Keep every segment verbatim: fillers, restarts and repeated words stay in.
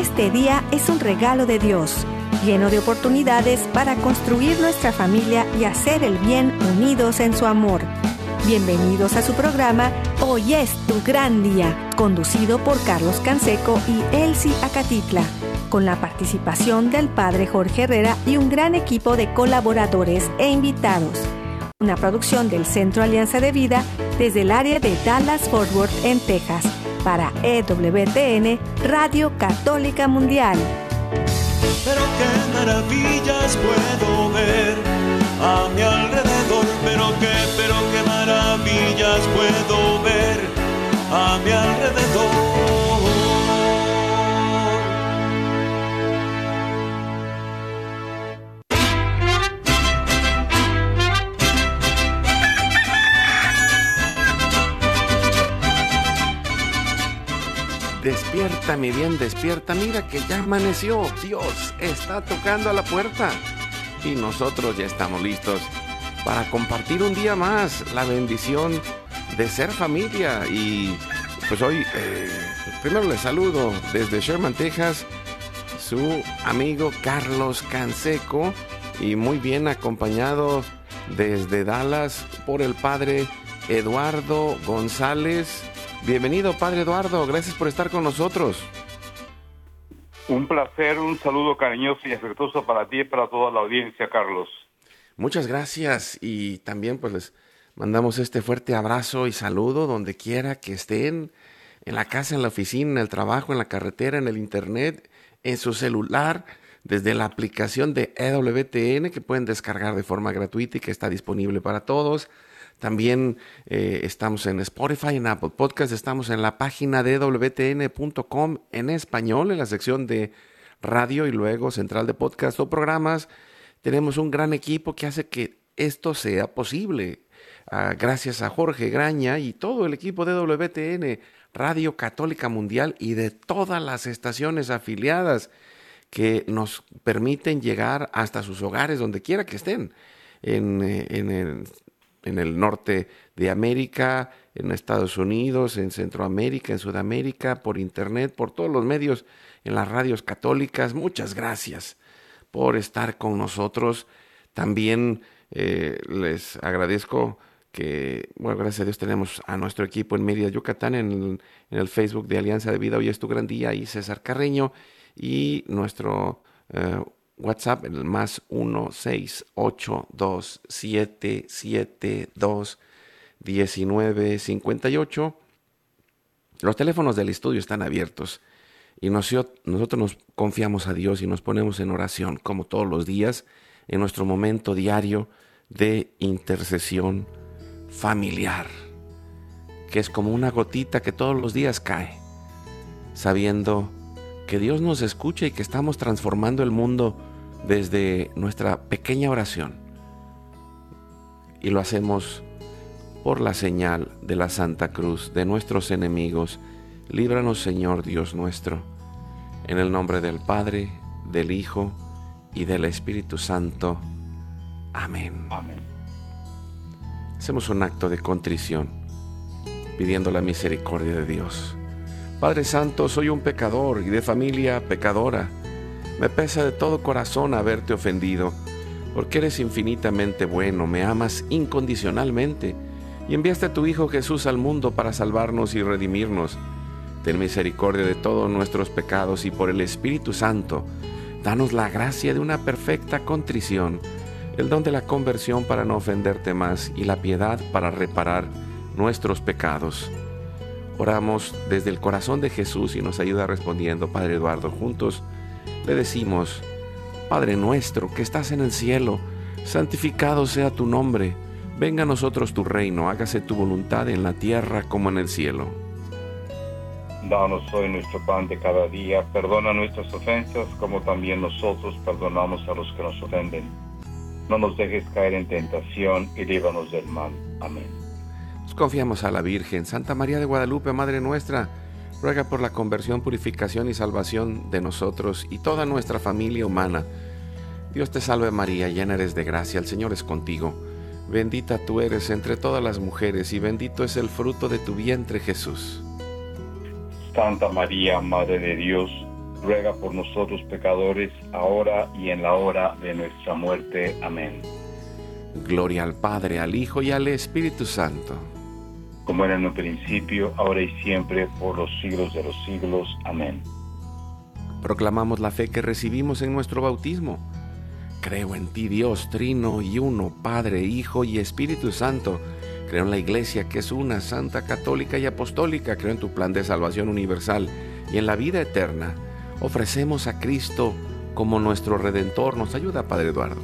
Este día es un regalo de Dios, lleno de oportunidades para construir nuestra familia y hacer el bien unidos en su amor. Bienvenidos a su programa Hoy es tu gran día, conducido por Carlos Canseco y Elsie Acatitla, con la participación del Padre Jorge Herrera y un gran equipo de colaboradores e invitados. Una producción del Centro Alianza de Vida desde el área de Dallas-Fort Worth en Texas, para E W T N Radio Católica Mundial. Pero qué maravillas puedo ver a mi alrededor, pero qué, pero qué maravillas puedo ver a mi alrededor. Despierta, mi bien, despierta, mira que ya amaneció, Dios está tocando a la puerta y nosotros ya estamos listos para compartir un día más la bendición de ser familia. Y pues hoy, eh, primero les saludo desde Sherman, Texas, su amigo Carlos Canseco, y muy bien acompañado desde Dallas por el Padre Eduardo González. Bienvenido, Padre Eduardo, gracias por estar con nosotros. Un placer, un saludo cariñoso y afectuoso para ti y para toda la audiencia, Carlos. Muchas gracias, y también pues les mandamos este fuerte abrazo y saludo donde quiera que estén, en la casa, en la oficina, en el trabajo, en la carretera, en el internet, en su celular, desde la aplicación de E W T N que pueden descargar de forma gratuita y que está disponible para todos. También eh, estamos en Spotify, en Apple Podcast, estamos en la página de E W T N punto com en español, en la sección de radio y luego central de podcast o programas. Tenemos un gran equipo que hace que esto sea posible. Uh, gracias a Jorge Graña y todo el equipo de E W T N, Radio Católica Mundial, y de todas las estaciones afiliadas que nos permiten llegar hasta sus hogares, donde quiera que estén, en, en el... en el norte de América, en Estados Unidos, en Centroamérica, en Sudamérica, por internet, por todos los medios, en las radios católicas. Muchas gracias por estar con nosotros. También eh, les agradezco que, bueno, gracias a Dios tenemos a nuestro equipo en Mérida, Yucatán, en el, en el Facebook de Alianza de Vida, Hoy es tu gran día, y César Carreño, y nuestro eh, WhatsApp, el más uno seis ocho dos siete siete dos uno nueve cinco ocho. Los teléfonos del estudio están abiertos y nosotros nos confiamos a Dios y nos ponemos en oración, como todos los días, en nuestro momento diario de intercesión familiar, que es como una gotita que todos los días cae, sabiendo que Dios nos escucha y que estamos transformando el mundo desde nuestra pequeña oración, y lo hacemos por la señal de la Santa Cruz de nuestros enemigos. Líbranos, Señor Dios nuestro, en el nombre del Padre, del Hijo y del Espíritu Santo. Amén. Amén. Hacemos un acto de contrición, pidiendo la misericordia de Dios. Padre Santo, soy un pecador y de familia pecadora. Me pesa de todo corazón haberte ofendido, porque eres infinitamente bueno, me amas incondicionalmente y enviaste a tu Hijo Jesús al mundo para salvarnos y redimirnos. Ten misericordia de todos nuestros pecados y por el Espíritu Santo, danos la gracia de una perfecta contrición, el don de la conversión para no ofenderte más y la piedad para reparar nuestros pecados. Oramos desde el corazón de Jesús y nos ayuda respondiendo, Padre Eduardo. Juntos le decimos: Padre nuestro que estás en el cielo, santificado sea tu nombre. Venga a nosotros tu reino, hágase tu voluntad en la tierra como en el cielo. Danos hoy nuestro pan de cada día, perdona nuestras ofensas como también nosotros perdonamos a los que nos ofenden. No nos dejes caer en tentación y líbranos del mal. Amén. Nos confiamos a la Virgen. Santa María de Guadalupe, Madre nuestra, ruega por la conversión, purificación y salvación de nosotros y toda nuestra familia humana. Dios te salve María, llena eres de gracia, el Señor es contigo. Bendita tú eres entre todas las mujeres y bendito es el fruto de tu vientre, Jesús. Santa María, Madre de Dios, ruega por nosotros pecadores, ahora y en la hora de nuestra muerte. Amén. Gloria al Padre, al Hijo y al Espíritu Santo. Como era en un principio, ahora y siempre, por los siglos de los siglos. Amén. Proclamamos la fe que recibimos en nuestro bautismo. Creo en ti, Dios, Trino y Uno, Padre, Hijo y Espíritu Santo. Creo en la Iglesia, que es una, santa, católica y apostólica. Creo en tu plan de salvación universal y en la vida eterna. Ofrecemos a Cristo como nuestro Redentor. Nos ayuda, Padre Eduardo.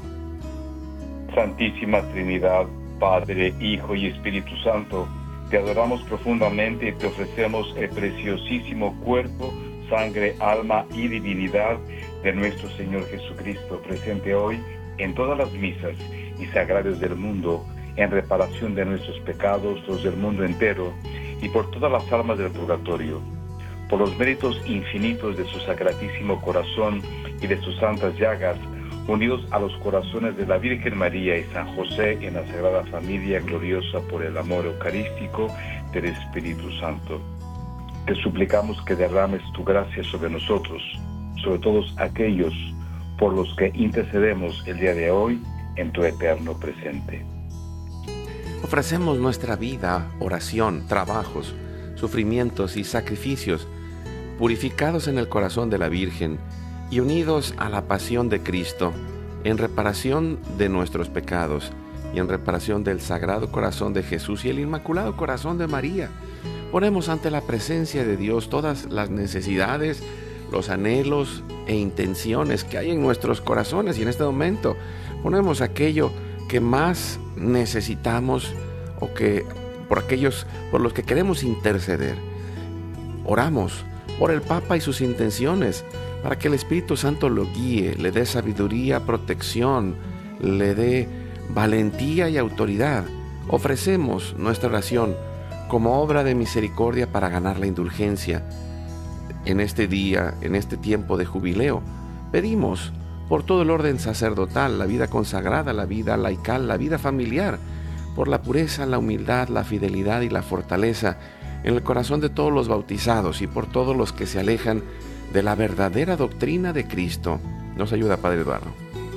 Santísima Trinidad, Padre, Hijo y Espíritu Santo, te adoramos profundamente y te ofrecemos el preciosísimo cuerpo, sangre, alma y divinidad de nuestro Señor Jesucristo, presente hoy en todas las misas y sagrarios del mundo, en reparación de nuestros pecados, los del mundo entero, y por todas las almas del purgatorio. Por los méritos infinitos de su sacratísimo corazón y de sus santas llagas, unidos a los corazones de la Virgen María y San José en la Sagrada Familia gloriosa por el amor eucarístico del Espíritu Santo. Te suplicamos que derrames tu gracia sobre nosotros, sobre todos aquellos por los que intercedemos el día de hoy en tu eterno presente. Ofrecemos nuestra vida, oración, trabajos, sufrimientos y sacrificios, purificados en el corazón de la Virgen y unidos a la pasión de Cristo, en reparación de nuestros pecados y en reparación del Sagrado Corazón de Jesús y el Inmaculado Corazón de María. Ponemos ante la presencia de Dios todas las necesidades, los anhelos e intenciones que hay en nuestros corazones, y en este momento ponemos aquello que más necesitamos o que por aquellos por los que queremos interceder. Oramos por el Papa y sus intenciones, para que el Espíritu Santo lo guíe, le dé sabiduría, protección, le dé valentía y autoridad. Ofrecemos nuestra oración como obra de misericordia para ganar la indulgencia. En este día, en este tiempo de jubileo, pedimos por todo el orden sacerdotal, la vida consagrada, la vida laical, la vida familiar, por la pureza, la humildad, la fidelidad y la fortaleza en el corazón de todos los bautizados y por todos los que se alejan de la verdadera doctrina de Cristo. Nos ayuda, Padre Eduardo.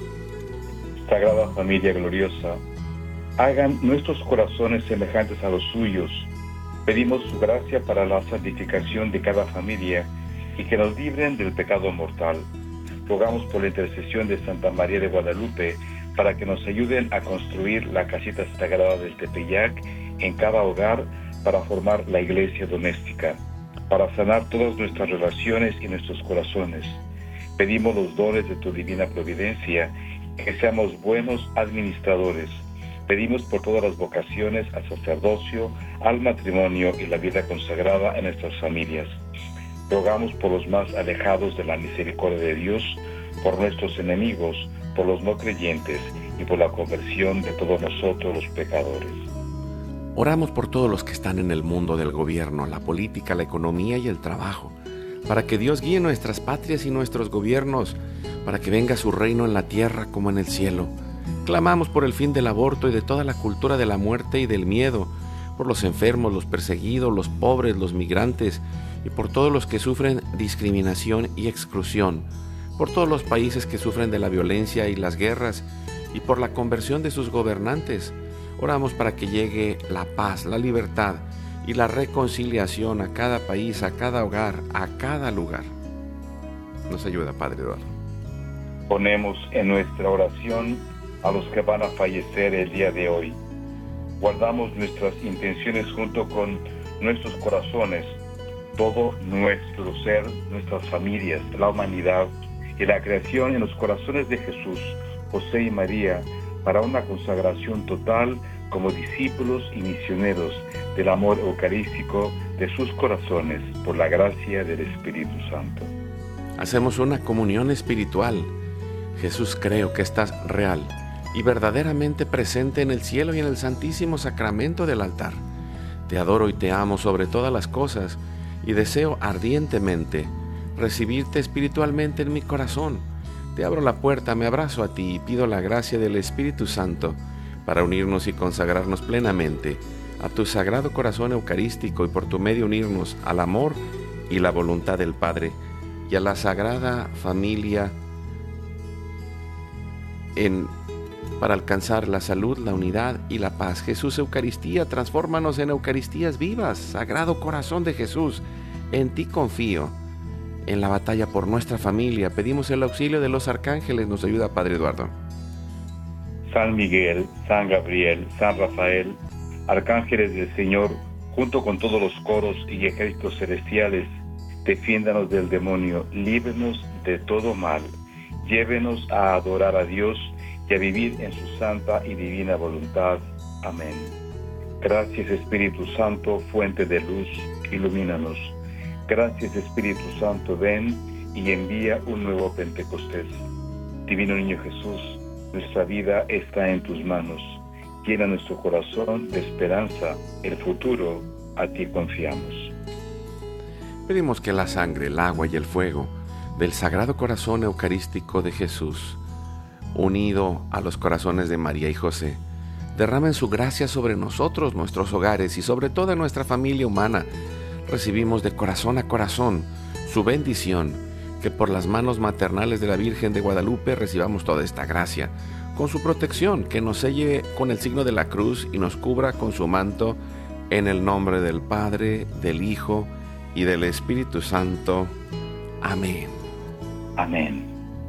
Sagrada Familia gloriosa, hagan nuestros corazones semejantes a los suyos. Pedimos su gracia para la santificación de cada familia y que nos libren del pecado mortal. Rogamos por la intercesión de Santa María de Guadalupe para que nos ayuden a construir la casita sagrada del Tepeyac en cada hogar para formar la iglesia doméstica, para sanar todas nuestras relaciones y nuestros corazones. Pedimos los dones de tu divina providencia, que seamos buenos administradores. Pedimos por todas las vocaciones al sacerdocio, al matrimonio y la vida consagrada en nuestras familias. Rogamos por los más alejados de la misericordia de Dios, por nuestros enemigos, por los no creyentes y por la conversión de todos nosotros los pecadores. Oramos por todos los que están en el mundo del gobierno, la política, la economía y el trabajo, para que Dios guíe nuestras patrias y nuestros gobiernos, para que venga su reino en la tierra como en el cielo. Clamamos por el fin del aborto y de toda la cultura de la muerte y del miedo, por los enfermos, los perseguidos, los pobres, los migrantes y por todos los que sufren discriminación y exclusión, por todos los países que sufren de la violencia y las guerras y por la conversión de sus gobernantes. Oramos para que llegue la paz, la libertad y la reconciliación a cada país, a cada hogar, a cada lugar. Nos ayuda, Padre Eduardo. Ponemos en nuestra oración a los que van a fallecer el día de hoy. Guardamos nuestras intenciones junto con nuestros corazones, todo nuestro ser, nuestras familias, la humanidad y la creación en los corazones de Jesús, José y María, para una consagración total como discípulos y misioneros del amor eucarístico de sus corazones por la gracia del Espíritu Santo. Hacemos una comunión espiritual. Jesús, creo que estás real y verdaderamente presente en el cielo y en el santísimo sacramento del altar. Te adoro y te amo sobre todas las cosas y deseo ardientemente recibirte espiritualmente en mi corazón. Te abro la puerta, me abrazo a ti y pido la gracia del Espíritu Santo para unirnos y consagrarnos plenamente a tu sagrado corazón eucarístico y por tu medio unirnos al amor y la voluntad del Padre y a la Sagrada Familia en, para alcanzar la salud, la unidad y la paz. Jesús Eucaristía, transfórmanos en Eucaristías vivas. Sagrado Corazón de Jesús, en ti confío. En la batalla por nuestra familia pedimos el auxilio de los arcángeles. Nos ayuda Padre Eduardo. San Miguel, San Gabriel, San Rafael, arcángeles del Señor, junto con todos los coros y ejércitos celestiales, defiéndanos del demonio, líbranos de todo mal, llévenos a adorar a Dios y a vivir en su santa y divina voluntad. Amén. Gracias Espíritu Santo, fuente de luz, ilumínanos. Gracias Espíritu Santo, ven y envía un nuevo Pentecostés. Divino Niño Jesús, nuestra vida está en tus manos. Llena nuestro corazón de esperanza, el futuro a ti confiamos. Pedimos que la sangre, el agua y el fuego del Sagrado Corazón Eucarístico de Jesús, unido a los corazones de María y José, derramen su gracia sobre nosotros, nuestros hogares y sobre toda nuestra familia humana. Recibimos de corazón a corazón su bendición, que por las manos maternales de la Virgen de Guadalupe recibamos toda esta gracia, con su protección, que nos selle con el signo de la cruz y nos cubra con su manto, en el nombre del Padre, del Hijo y del Espíritu Santo. Amén. Amén.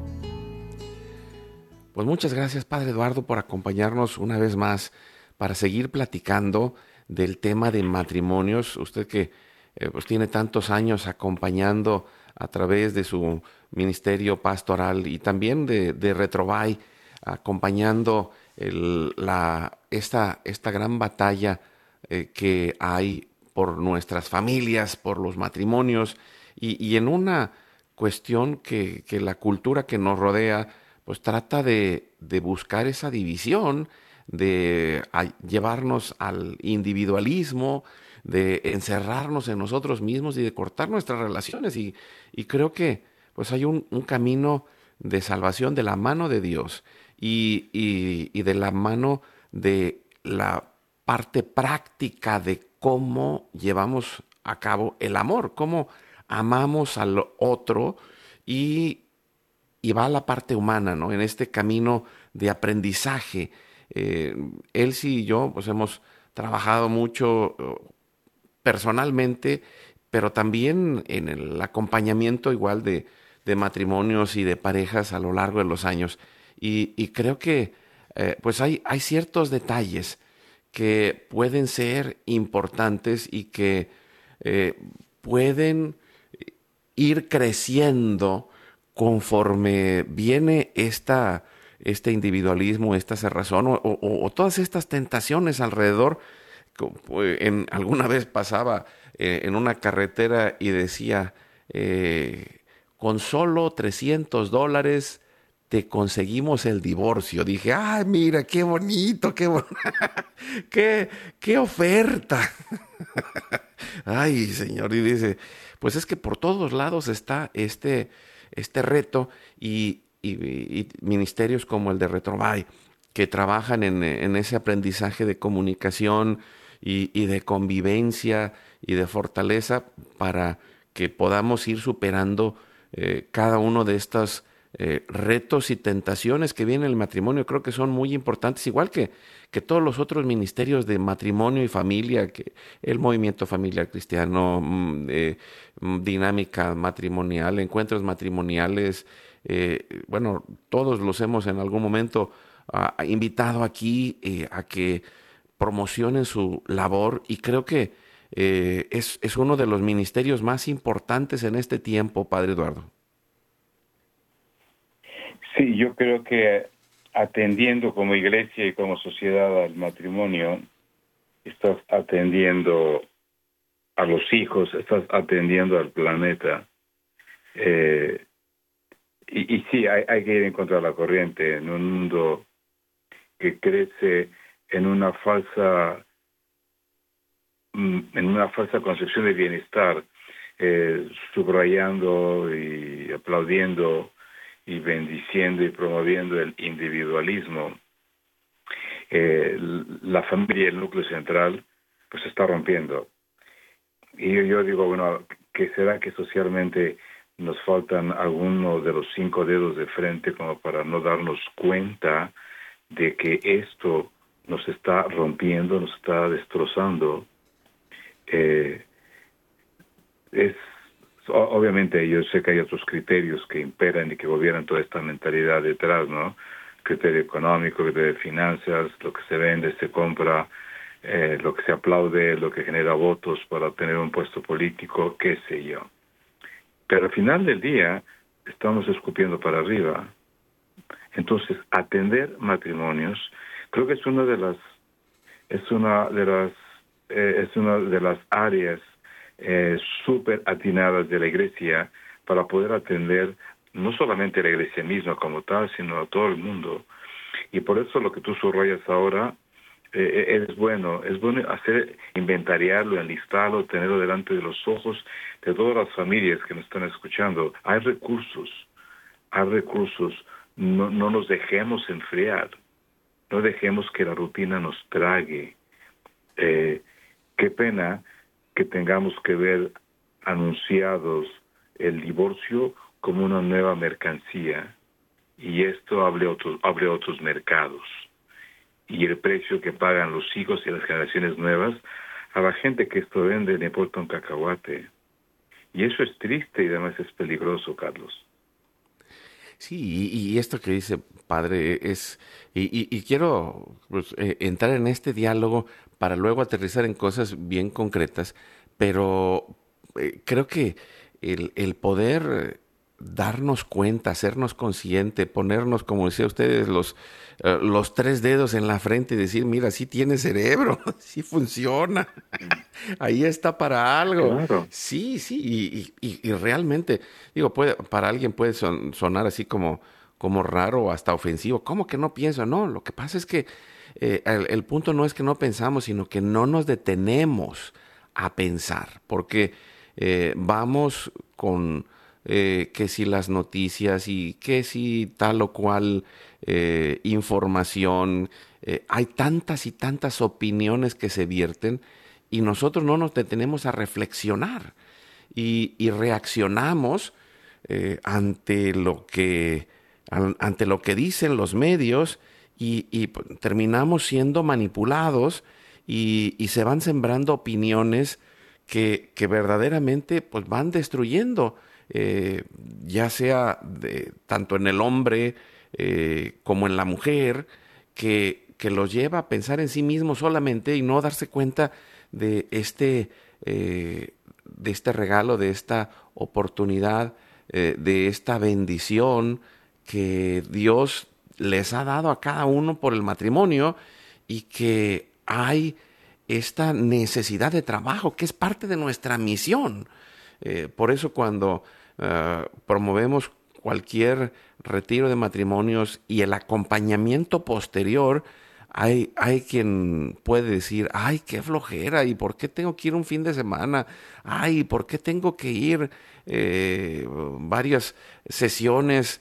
Pues muchas gracias, Padre Eduardo, por acompañarnos una vez más para seguir platicando del tema de matrimonios. Usted que eh, pues tiene tantos años acompañando a través de su ministerio pastoral y también de, de Retrovay, acompañando el, la, esta, esta gran batalla eh, que hay por nuestras familias, por los matrimonios, y, y en una cuestión que, que la cultura que nos rodea pues trata de, de buscar esa división, de a, llevarnos al individualismo, de encerrarnos en nosotros mismos y de cortar nuestras relaciones. Y, y creo que pues hay un, un camino de salvación de la mano de Dios y, y, y de la mano de la parte práctica de cómo llevamos a cabo el amor, cómo amamos al otro y, y va a la parte humana, ¿no? En este camino de aprendizaje. Eh, Elsie y yo pues hemos trabajado mucho personalmente, pero también en el acompañamiento igual de, de matrimonios y de parejas a lo largo de los años. Y, y creo que eh, pues hay, hay ciertos detalles que pueden ser importantes y que eh, pueden ir creciendo conforme viene esta, este individualismo, esta cerrazón o, o, o todas estas tentaciones alrededor. En, alguna vez pasaba eh, en una carretera y decía, eh, con solo trescientos dólares te conseguimos el divorcio. Dije, ¡ay, mira, qué bonito, qué, bon qué, qué oferta! Ay, Señor, y dice, pues es que por todos lados está este, este reto y, y, y ministerios como el de Retrovay, que trabajan en, en ese aprendizaje de comunicación y, y de convivencia y de fortaleza para que podamos ir superando eh, cada uno de estos eh, retos y tentaciones que viene el matrimonio. Creo que son muy importantes, igual que, que todos los otros ministerios de matrimonio y familia, que el movimiento familiar cristiano, eh, dinámica matrimonial, encuentros matrimoniales, eh, bueno, todos los hemos en algún momento uh, invitado aquí eh, a que promocionen su labor y creo que eh, es, es uno de los ministerios más importantes en este tiempo, Padre Eduardo. Sí, yo creo que atendiendo como iglesia y como sociedad al matrimonio, estás atendiendo a los hijos, estás atendiendo al planeta. Eh, y, y sí, hay, hay que ir en contra de la corriente en un mundo que crece en una falsa en una falsa concepción de bienestar, eh, subrayando y aplaudiendo y bendiciendo y promoviendo el individualismo. Eh, la familia, el núcleo central, pues se está rompiendo. Y yo, yo digo, bueno, ¿qué será que socialmente nos faltan algunos de los cinco dedos de frente como para no darnos cuenta de que esto nos está rompiendo, nos está destrozando. Eh, es obviamente yo sé que hay otros criterios que imperan y que gobiernan toda esta mentalidad detrás, ¿no? Criterio económico, criterio de finanzas, lo que se vende, se compra, eh, lo que se aplaude, lo que genera votos para obtener un puesto político, qué sé yo. Pero al final del día estamos escupiendo para arriba. Entonces, atender matrimonios, creo que es una de las, es una de las, eh, es una de las áreas eh, súper atinadas de la Iglesia para poder atender no solamente a la Iglesia misma como tal, sino a todo el mundo. Y por eso lo que tú subrayas ahora eh, es bueno, es bueno hacer, inventariarlo, enlistarlo, tenerlo delante de los ojos de todas las familias que nos están escuchando. Hay recursos, hay recursos. No, no nos dejemos enfriar, no dejemos que la rutina nos trague. Eh, qué pena que tengamos que ver anunciados el divorcio como una nueva mercancía, y esto abre otros, abre otros mercados. Y el precio que pagan los hijos y las generaciones nuevas, a la gente que esto vende le importa un cacahuate. Y eso es triste y además es peligroso, Carlos. Sí, y, y esto que dice padre es, y, y, y quiero pues, eh, entrar en este diálogo para luego aterrizar en cosas bien concretas, pero eh, creo que el, el poder darnos cuenta, hacernos consciente, ponernos, como decía ustedes, los, uh, los tres dedos en la frente y decir, mira, sí tiene cerebro, sí funciona, ahí está para algo. Claro. Sí, sí, y, y, y realmente, digo, puede, para alguien puede son, sonar así como, como raro o hasta ofensivo. ¿Cómo que no pienso? No, lo que pasa es que eh, el, el punto no es que no pensamos, sino que no nos detenemos a pensar, porque eh, vamos con... Eh, que si las noticias y que si tal o cual eh, información, eh, hay tantas y tantas opiniones que se vierten y nosotros no nos detenemos a reflexionar y, y reaccionamos eh, ante lo que an, ante lo que dicen los medios y, y terminamos siendo manipulados y, y se van sembrando opiniones que, que verdaderamente pues van destruyendo. Eh, ya sea de, tanto en el hombre eh, como en la mujer, que, que los lleva a pensar en sí mismo solamente y no darse cuenta de este, eh, de este regalo, de esta oportunidad, eh, de esta bendición que Dios les ha dado a cada uno por el matrimonio y que hay esta necesidad de trabajo que es parte de nuestra misión. Eh, por eso cuando uh, promovemos cualquier retiro de matrimonios y el acompañamiento posterior, hay, hay quien puede decir, ay, qué flojera, ¿y por qué tengo que ir un fin de semana? Ay, ¿por qué tengo que ir eh, varias sesiones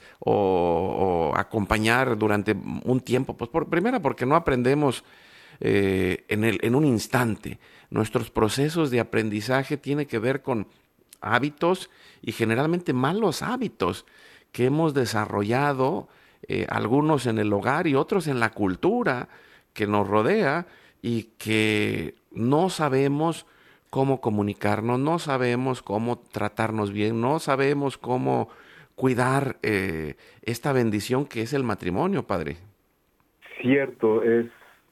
o, o acompañar durante un tiempo? Pues por, primero porque no aprendemos eh, en, el, en un instante. Nuestros procesos de aprendizaje tienen que ver con hábitos y generalmente malos hábitos que hemos desarrollado, eh, algunos en el hogar y otros en la cultura que nos rodea y que no sabemos cómo comunicarnos, no sabemos cómo tratarnos bien, no sabemos cómo cuidar eh, esta bendición que es el matrimonio, padre. Cierto, es...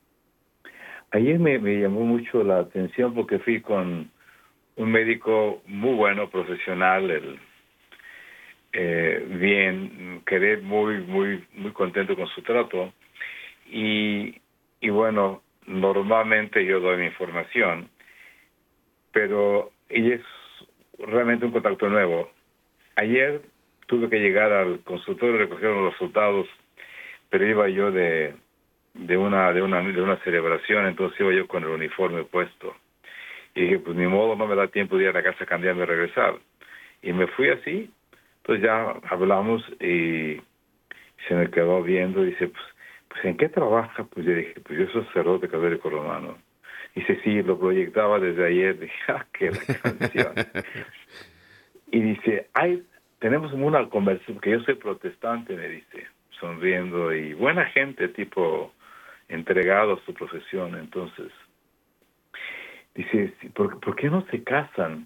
Ayer me, me llamó mucho la atención porque fui con un médico muy bueno, profesional, el, eh, bien, quedé muy, muy, muy contento con su trato. Y, y bueno, normalmente yo doy mi información, pero ella es realmente un contacto nuevo. Ayer tuve que llegar al consultorio y recoger los resultados, pero iba yo de, de, una, de, una, de una celebración, entonces iba yo con el uniforme puesto. Y dije, pues ni modo, no me da tiempo de ir a la casa a cambiarme y regresar. Y me fui así, pues ya hablamos y se me quedó viendo y dice, pues, pues ¿en qué trabaja? Pues yo dije, pues yo soy sacerdote católico romano. Dice, sí, lo proyectaba desde ayer. Dije, ah, qué canción. Y dice, ay, tenemos una conversación, porque yo soy protestante, me dice, sonriendo, y buena gente, tipo entregado a su profesión. Entonces, dice, ¿por, ¿por qué no se casan?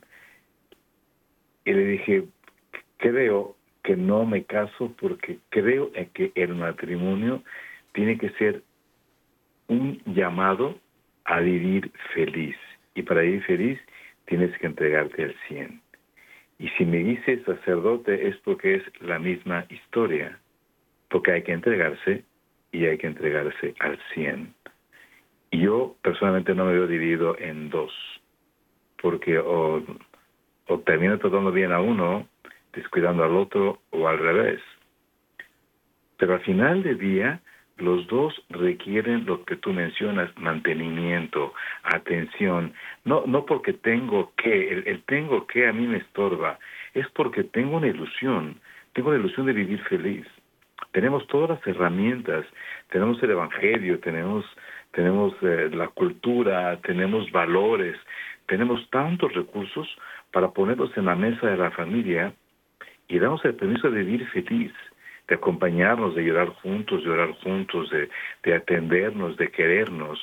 Y le dije, creo que no me caso porque creo en que el matrimonio tiene que ser un llamado a vivir feliz. Y para vivir feliz tienes que entregarte al cien. Y si me dice sacerdote es porque es la misma historia. Porque hay que entregarse y hay que entregarse al cien. Y yo personalmente no me veo dividido en dos. Porque o, o termino tratando bien a uno, descuidando al otro, o al revés. Pero al final del día, los dos requieren lo que tú mencionas, mantenimiento, atención. No, no porque tengo que, el, el tengo que a mí me estorba, es porque tengo una ilusión, tengo la ilusión de vivir feliz. Tenemos todas las herramientas, tenemos el evangelio, tenemos, tenemos eh, la cultura, tenemos valores, tenemos tantos recursos para ponerlos en la mesa de la familia y damos el permiso de vivir feliz, de acompañarnos, de llorar juntos, de orar juntos, de, de atendernos, de querernos.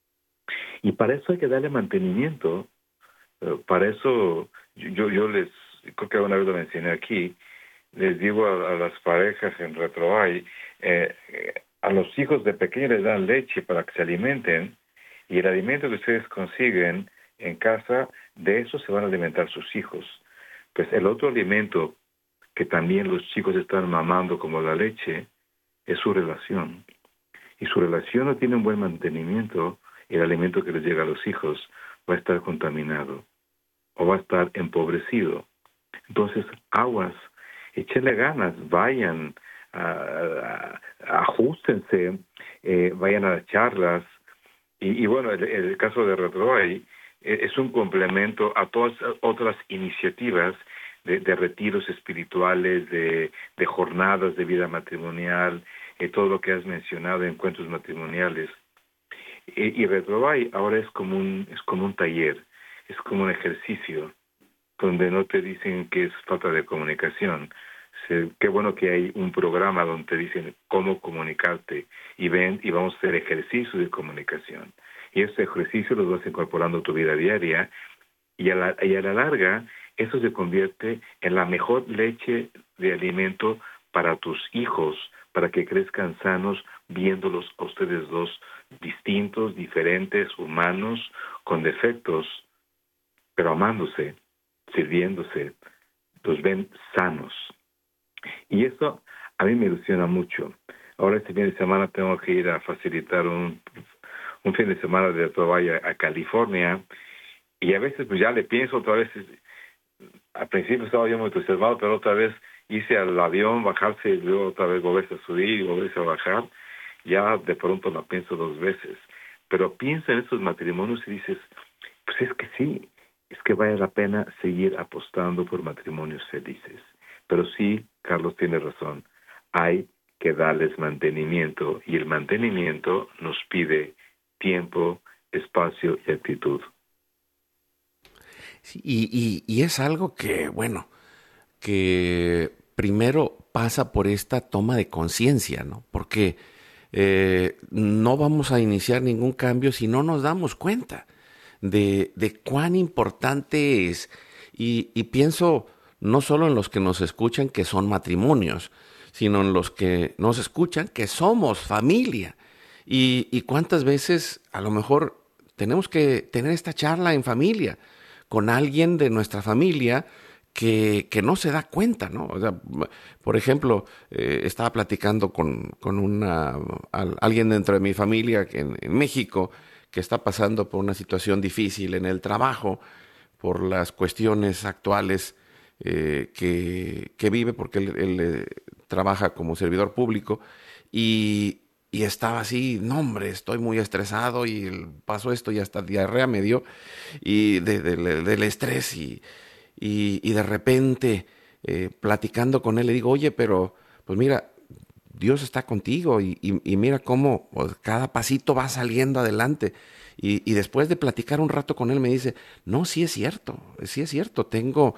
Y para eso hay que darle mantenimiento. Uh, para eso, yo, yo les, creo que una vez lo mencioné aquí, les digo a, a las parejas en Retroay, eh, a los hijos de pequeños les dan leche para que se alimenten, y el alimento que ustedes consiguen en casa, de eso se van a alimentar sus hijos. Pues el otro alimento que también los chicos están mamando como la leche, es su relación. Y su relación no tiene un buen mantenimiento, el alimento que les llega a los hijos va a estar contaminado o va a estar empobrecido. Entonces, aguas, échenle ganas, vayan, uh, ajustense, eh, vayan a las charlas. Y, y bueno, el, el caso de Retroay eh, es un complemento a todas otras iniciativas De, de retiros espirituales, de, de jornadas de vida matrimonial, eh, todo lo que has mencionado, encuentros matrimoniales. Y, y Retroay ahora es como un es como un taller, es como un ejercicio, donde no te dicen que es falta de comunicación. Se, qué bueno que hay un programa donde te dicen cómo comunicarte, y ven y vamos a hacer ejercicios de comunicación. Y ese ejercicio los vas incorporando a tu vida diaria, y a la, y a la larga, eso se convierte en la mejor leche de alimento para tus hijos, para que crezcan sanos, viéndolos a ustedes dos distintos, diferentes, humanos, con defectos, pero amándose, sirviéndose, los ven sanos. Y eso a mí me ilusiona mucho. Ahora este fin de semana tengo que ir a facilitar un, un fin de semana de trabajo a, a California, y a veces pues ya le pienso otra vez. Al principio estaba yo muy entusiasmado, pero otra vez hice al avión bajarse y luego otra vez volverse a subir y volverse a bajar. Ya de pronto lo pienso dos veces. Pero piensa en estos matrimonios y dices, pues es que sí, es que vale la pena seguir apostando por matrimonios felices. Pero sí, Carlos tiene razón, hay que darles mantenimiento, y el mantenimiento nos pide tiempo, espacio y actitud. Sí, y, y, y es algo que, bueno, que primero pasa por esta toma de conciencia, ¿no? Porque eh, no vamos a iniciar ningún cambio si no nos damos cuenta de, de cuán importante es. Y, y pienso no solo en los que nos escuchan, que son matrimonios, sino en los que nos escuchan, que somos familia. Y, y cuántas veces a lo mejor tenemos que tener esta charla en familia, con alguien de nuestra familia que, que no se da cuenta, ¿no? O sea, por ejemplo, eh, estaba platicando con, con una, a, alguien dentro de mi familia en, en México que está pasando por una situación difícil en el trabajo por las cuestiones actuales eh, que, que vive, porque él, él eh, trabaja como servidor público, y, y estaba así, no hombre, estoy muy estresado y pasó esto y hasta diarrea me dio y de, de, de, del estrés y, y, y de repente eh, platicando con él le digo, oye, pero pues mira, Dios está contigo y, y, y mira cómo pues, cada pasito va saliendo adelante. Y, y después de platicar un rato con él me dice, no, sí es cierto, sí es cierto, tengo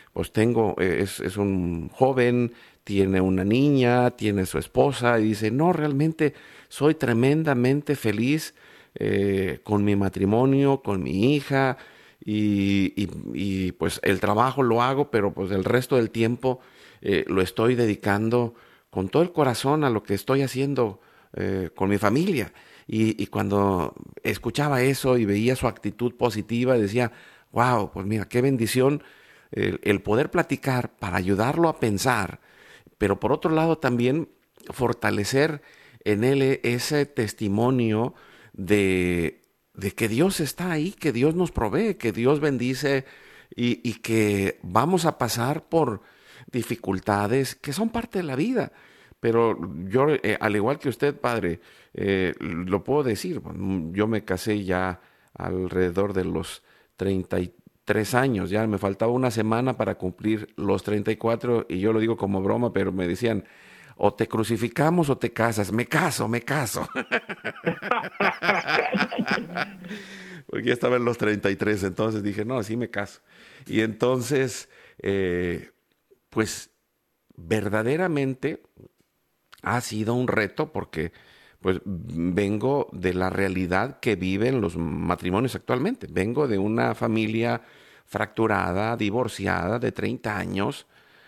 pues tengo, eh, es, es un joven, tiene una niña, tiene su esposa, y dice, no, realmente soy tremendamente feliz eh, con mi matrimonio, con mi hija, y, y- y, pues el trabajo lo hago, pero pues el resto del tiempo eh, lo estoy dedicando con todo el corazón a lo que estoy haciendo eh, con mi familia. Y, y cuando escuchaba eso y veía su actitud positiva, decía, wow, pues mira, qué bendición el, el poder platicar para ayudarlo a pensar, pero por otro lado también fortalecer en él e- ese testimonio de, de que Dios está ahí, que Dios nos provee, que Dios bendice y, y que vamos a pasar por dificultades que son parte de la vida. Pero yo, eh, al igual que usted, padre, eh, lo puedo decir, bueno, yo me casé ya alrededor de los treinta y tres años, ya me faltaba una semana para cumplir los treinta y cuatro y yo lo digo como broma, pero me decían, o te crucificamos o te casas. Me caso, me caso. Porque ya estaba en los treinta y tres, entonces dije, no, sí me caso. Y entonces, eh, pues verdaderamente ha sido un reto porque pues vengo de la realidad que viven los matrimonios actualmente. Vengo de una familia fracturada, divorciada de treinta años,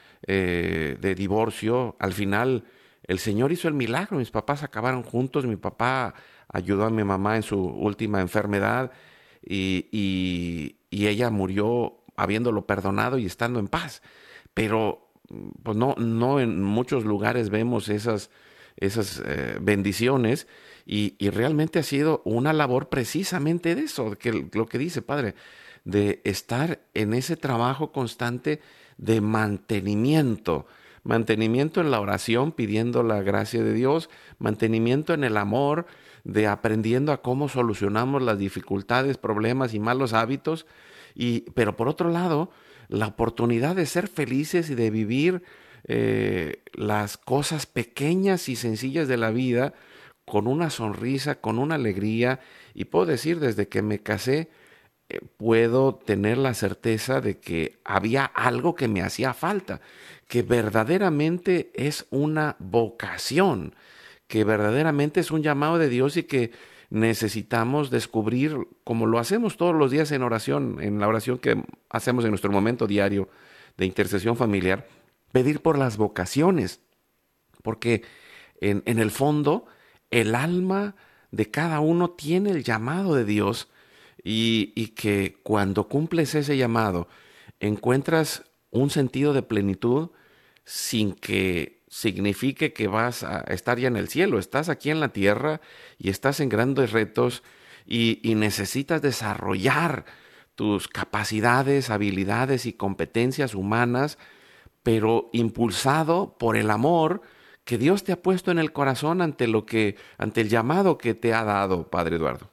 eh, de divorcio. Al final el Señor hizo el milagro. Mis papás acabaron juntos. Mi papá ayudó a mi mamá en su última enfermedad y, y- y ella murió habiéndolo perdonado y estando en paz. Pero pues no, no en muchos lugares vemos esas, esas eh, bendiciones y, y realmente ha sido una labor precisamente de eso, que lo que dice Padre, de estar en ese trabajo constante de mantenimiento, mantenimiento en la oración pidiendo la gracia de Dios, mantenimiento en el amor, de aprendiendo a cómo solucionamos las dificultades, problemas y malos hábitos, y, pero por otro lado, la oportunidad de ser felices y de vivir eh, las cosas pequeñas y sencillas de la vida con una sonrisa, con una alegría, y puedo decir desde que me casé, eh, puedo tener la certeza de que había algo que me hacía falta, que verdaderamente es una vocación, que verdaderamente es un llamado de Dios y que necesitamos descubrir, como lo hacemos todos los días en oración, en la oración que hacemos en nuestro momento diario de intercesión familiar, pedir por las vocaciones, porque en, en el fondo el alma de cada uno tiene el llamado de Dios y, y que cuando cumples ese llamado encuentras un sentido de plenitud sin que signifique que vas a estar ya en el cielo. Estás aquí en la tierra y estás en grandes retos y, y necesitas desarrollar tus capacidades, habilidades y competencias humanas, pero impulsado por el amor que Dios te ha puesto en el corazón ante lo que, ante el llamado que te ha dado, Padre Eduardo.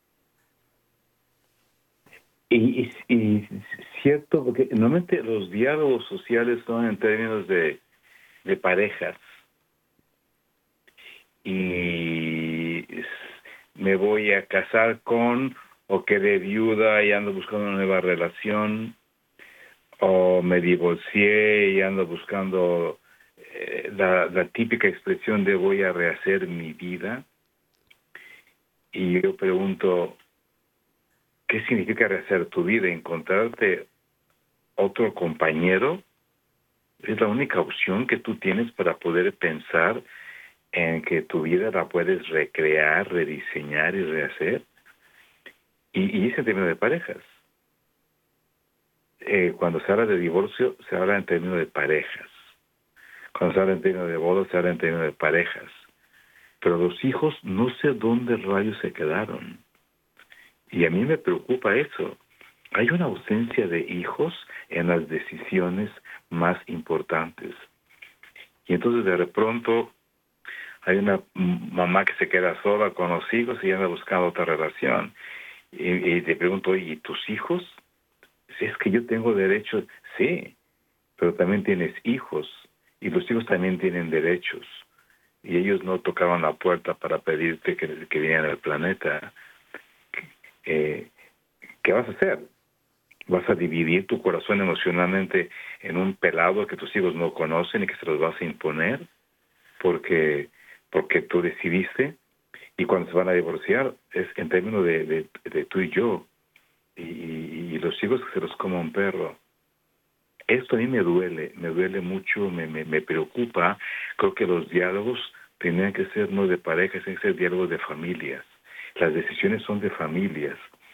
Y, y, y cierto, porque normalmente los diálogos sociales son en términos de, de parejas. Y me voy a casar con, o quedé viuda y ando buscando una nueva relación, o me divorcié y ando buscando eh, la, la típica expresión de voy a rehacer mi vida. Y yo pregunto, ¿qué significa rehacer tu vida? ¿Encontrarte otro compañero? Es la única opción que tú tienes para poder pensar en que tu vida la puedes recrear, rediseñar y rehacer. Y, y es en términos de parejas. Eh, cuando se habla de divorcio, se habla en términos de parejas. Cuando se habla en términos de bodas, se habla en términos de parejas. Pero los hijos, no sé dónde rayos se quedaron. Y a mí me preocupa eso. Hay una ausencia de hijos en las decisiones más importantes. Y entonces de pronto hay una mamá que se queda sola con los hijos y anda buscando otra relación. Y, y te pregunto, ¿y tus hijos? Si es que yo tengo derechos, sí, pero también tienes hijos. Y los hijos también tienen derechos. Y ellos no tocaban la puerta para pedirte que, que vinieran al planeta. Eh, ¿Qué vas a hacer? vas a dividir tu corazón emocionalmente en un pelado que tus hijos no conocen y que se los vas a imponer porque, porque tú decidiste. Y cuando se van a divorciar es en términos de, de, de tú y yo. Y, y, y los hijos que se los coma un perro. Esto a mí me duele, me duele mucho, me, me, me preocupa. Creo que los diálogos tenían que ser no de parejas, tienen que ser diálogos de familias. Las decisiones son de familias.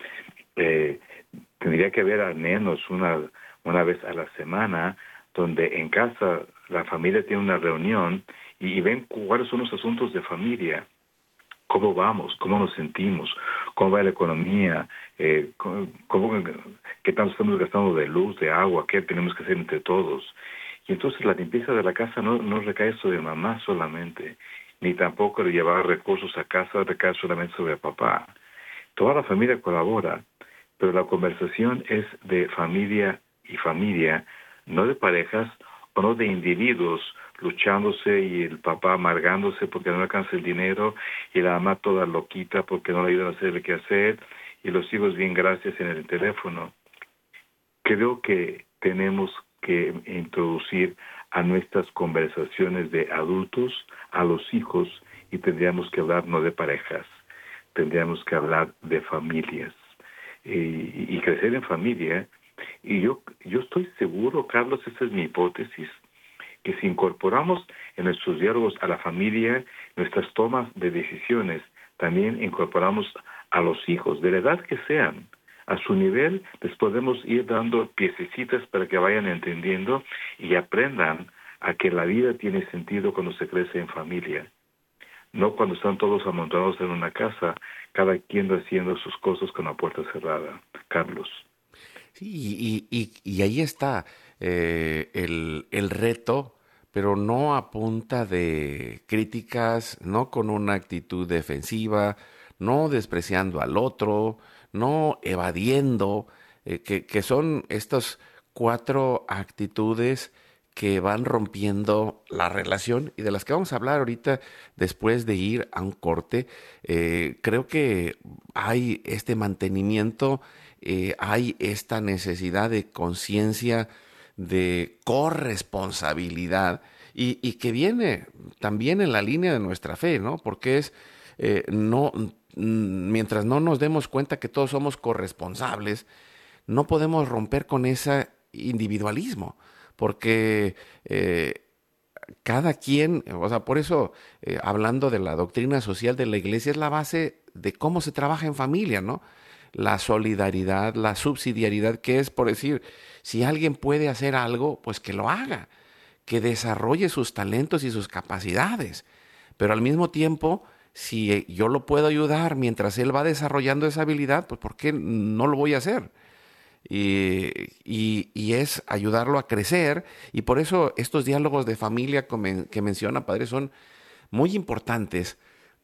Eh, tendría que haber al menos una, una vez a la semana donde en casa la familia tiene una reunión y, y ven cuáles son los asuntos de familia. ¿Cómo vamos? ¿Cómo nos sentimos? ¿Cómo va la economía? Eh, ¿cómo, cómo, ¿Qué tanto estamos gastando de luz, de agua? ¿Qué tenemos que hacer entre todos? Y entonces la limpieza de la casa no, no recae sobre mamá solamente, ni tampoco de llevar recursos a casa recae solamente sobre papá. Toda la familia colabora, pero la conversación es de familia y familia, no de parejas o no de individuos luchándose y el papá amargándose porque no alcanza el dinero y la mamá toda loquita porque no le ayudan a hacer el que hacer y los hijos bien gracias en el teléfono. Creo que tenemos que introducir a nuestras conversaciones de adultos a los hijos y tendríamos que hablar no de parejas, tendríamos que hablar de familias y, y crecer en familia. Y yo, yo estoy seguro, Carlos, esta es mi hipótesis, que si incorporamos en nuestros diálogos a la familia, nuestras tomas de decisiones, también incorporamos a los hijos, de la edad que sean, a su nivel, les podemos ir dando piececitas para que vayan entendiendo y aprendan a que la vida tiene sentido cuando se crece en familia. No cuando están todos amontonados en una casa, cada quien haciendo sus cosas con la puerta cerrada. Carlos. Sí, y, y, y ahí está eh, el, el reto, pero no a punta de críticas, no con una actitud defensiva, no despreciando al otro, no evadiendo, eh, que, que son estas cuatro actitudes que van rompiendo la relación y de las que vamos a hablar ahorita después de ir a un corte. Eh, creo que hay este mantenimiento, eh, hay esta necesidad de conciencia, de corresponsabilidad y, y que viene también en la línea de nuestra fe, ¿no? Porque es, eh, no, mientras no nos demos cuenta que todos somos corresponsables, no podemos romper con ese individualismo, porque eh, cada quien, o sea, por eso, eh, hablando de la doctrina social de la iglesia, es la base de cómo se trabaja en familia, ¿no? La solidaridad, la subsidiariedad, que es, por decir, si alguien puede hacer algo, pues que lo haga, que desarrolle sus talentos y sus capacidades, pero al mismo tiempo, si yo lo puedo ayudar mientras él va desarrollando esa habilidad, pues ¿por qué no lo voy a hacer? Y, y, y es ayudarlo a crecer, y por eso estos diálogos de familia que, que menciona Padre son muy importantes,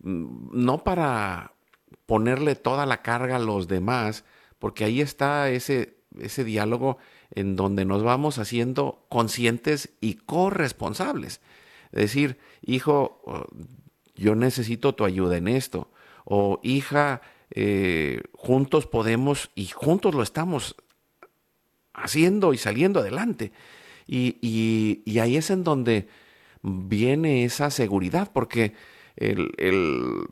no para ponerle toda la carga a los demás, porque ahí está ese, ese diálogo en donde nos vamos haciendo conscientes y corresponsables. Es decir, hijo, yo necesito tu ayuda en esto, o hija, eh, juntos podemos y juntos lo estamos haciendo y saliendo adelante. Y, y, y ahí es en donde viene esa seguridad, porque el, el,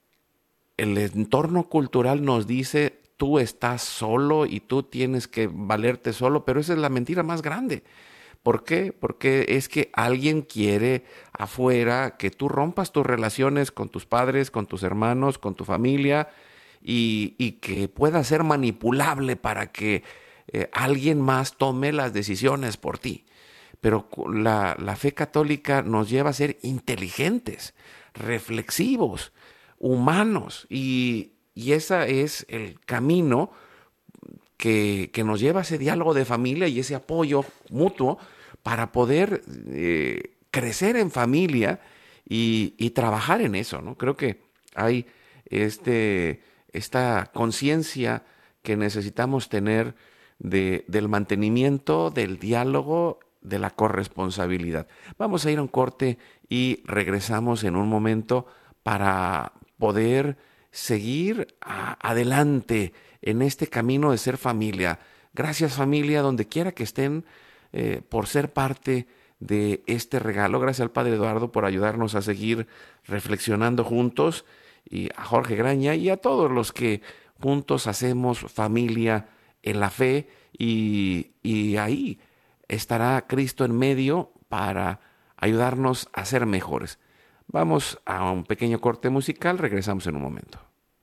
el entorno cultural nos dice, tú estás solo y tú tienes que valerte solo, pero esa es la mentira más grande. ¿Por qué? Porque es que alguien quiere afuera que tú rompas tus relaciones con tus padres, con tus hermanos, con tu familia, y, y que pueda ser manipulable para que eh, alguien más tome las decisiones por ti. Pero la, la fe católica nos lleva a ser inteligentes, reflexivos, humanos, y, y ese es el camino que, que nos lleva a ese diálogo de familia y ese apoyo mutuo para poder eh, crecer en familia y, y trabajar en eso, ¿no? Creo que hay este, esta conciencia que necesitamos tener de, del mantenimiento, del diálogo, de la corresponsabilidad. Vamos a ir a un corte y regresamos en un momento para poder seguir a, adelante en este camino de ser familia, Gracias, familia, donde quiera que estén, eh, por ser parte de este regalo. Gracias al Padre Eduardo por ayudarnos a seguir reflexionando juntos, y a Jorge Graña y a todos los que juntos hacemos familia en la fe, y, y ahí estará Cristo en medio para ayudarnos a ser mejores. Vamos a un pequeño corte musical, regresamos en un momento.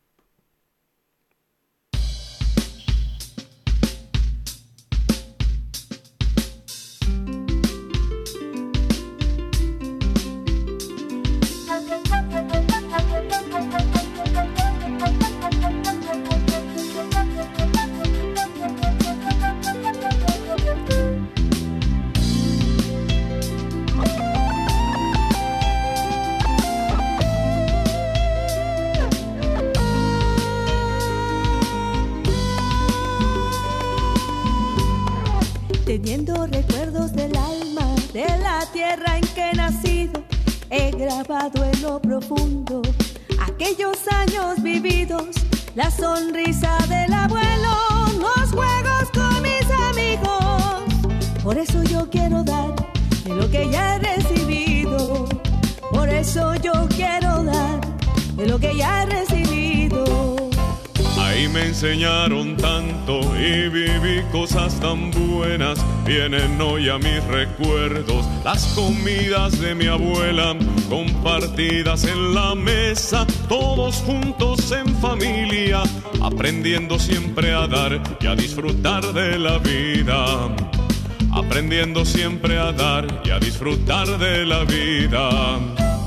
Teniendo recuerdos del alma, de la tierra en que he nacido, he grabado en lo profundo aquellos años vividos, la sonrisa del abuelo, los juegos con mis amigos. Por eso yo quiero dar de lo que ya he recibido, por eso yo quiero dar de lo que ya he recibido. Ahí me enseñaron tanto y viví cosas tan buenas. Vienen hoy a mis recuerdos las comidas de mi abuela, compartidas en la mesa, todos juntos en familia, aprendiendo siempre a dar y a disfrutar de la vida. Aprendiendo siempre a dar y a disfrutar de la vida.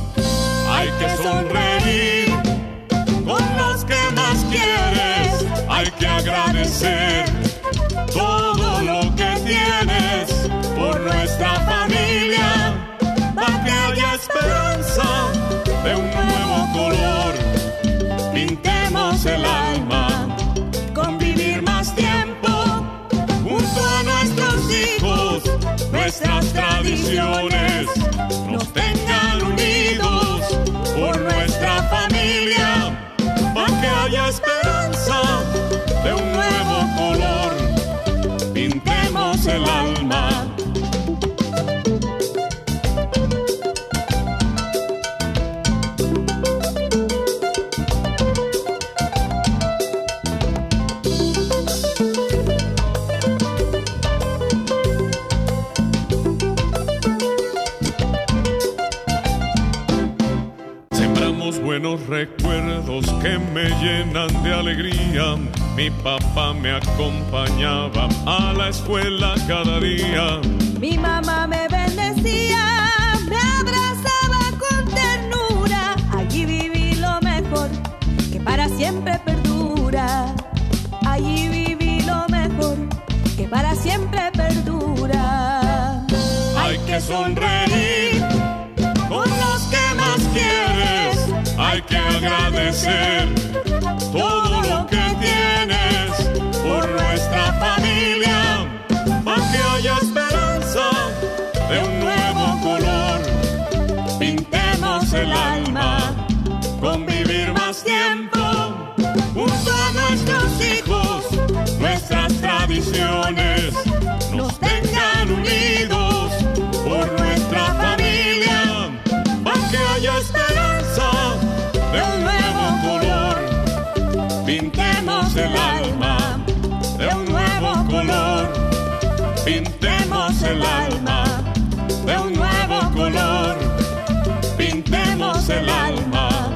Hay que sonreír con los que más quieres, hay que agradecer todo lo que tienes por nuestra familia, para que haya esperanza de un nuevo color. Pintemos el alma con vivir más tiempo junto a nuestros hijos, nuestras tradiciones nos tengan unidos por nuestra familia, para que haya esperanza de un nuevo color. Pintemos el alma. Buenos recuerdos que me llenan de alegría. Mi papá me acompañaba a la escuela cada día. Mi mamá me bendecía, me abrazaba con ternura. Allí viví lo mejor que para siempre perdura. Allí viví lo mejor que para siempre perdura. Hay que sonreír con los que más quieres, hay que agradecer todo lo que tienes por nuestra familia, para que haya esperanza de un nuevo color. Pintemos el alma con vivir más tiempo junto a nuestros hijos, nuestras tradiciones nos tengan unidos por nuestra familia, para que haya esperanza de un nuevo color. Pintemos el alma de un nuevo color. Pintemos el alma de un nuevo color. Pintemos el alma.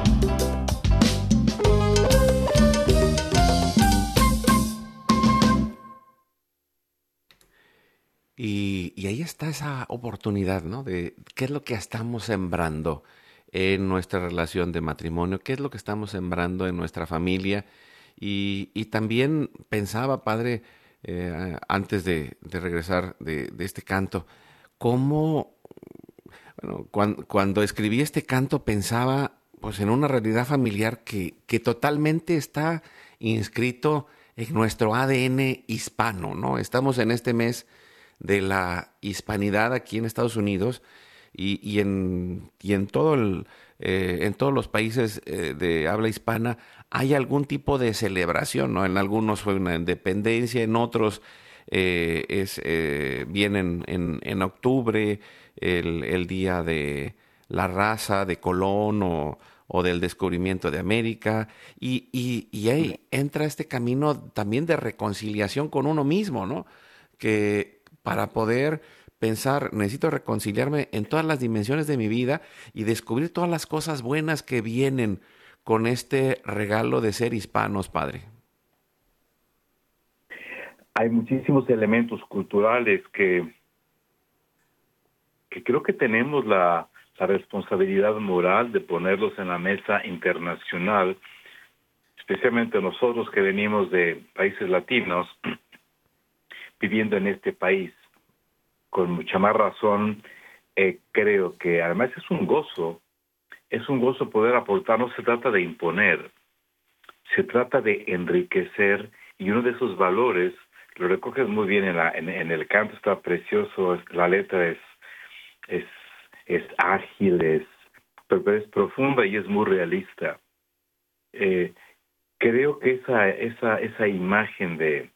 Y, y ahí está esa oportunidad, ¿no? De qué es lo que estamos sembrando en nuestra relación de matrimonio, qué es lo que estamos sembrando en nuestra familia. Y, y también pensaba, padre, eh, antes de, de regresar de, de este canto, cómo, bueno, cuando, cuando escribí este canto pensaba pues en una realidad familiar que, que totalmente está inscrito en nuestro A D N hispano, ¿no? Estamos en este mes de la hispanidad aquí en Estados Unidos y, y, en, y en, todo el, eh, en todos los países eh, de habla hispana hay algún tipo de celebración, ¿no? En algunos fue una independencia, en otros eh, es, eh, viene en, en, en octubre el, el día de la raza de Colón o, o del descubrimiento de América, y, y, y ahí entra este camino también de reconciliación con uno mismo, ¿no? Que para poder pensar, necesito reconciliarme en todas las dimensiones de mi vida y descubrir todas las cosas buenas que vienen con este regalo de ser hispanos, Padre. Hay muchísimos elementos culturales que, que creo que tenemos la, la responsabilidad moral de ponerlos en la mesa internacional, especialmente nosotros que venimos de países latinos, viviendo en este país. Con mucha más razón, eh, creo que además es un gozo, es un gozo poder aportar, no se trata de imponer, se trata de enriquecer, y uno de esos valores, lo recoges muy bien en, la, en, en el canto, está precioso, la letra es, es, es ágil, es, pero es profunda y es muy realista. Eh, creo que esa, esa, esa imagen de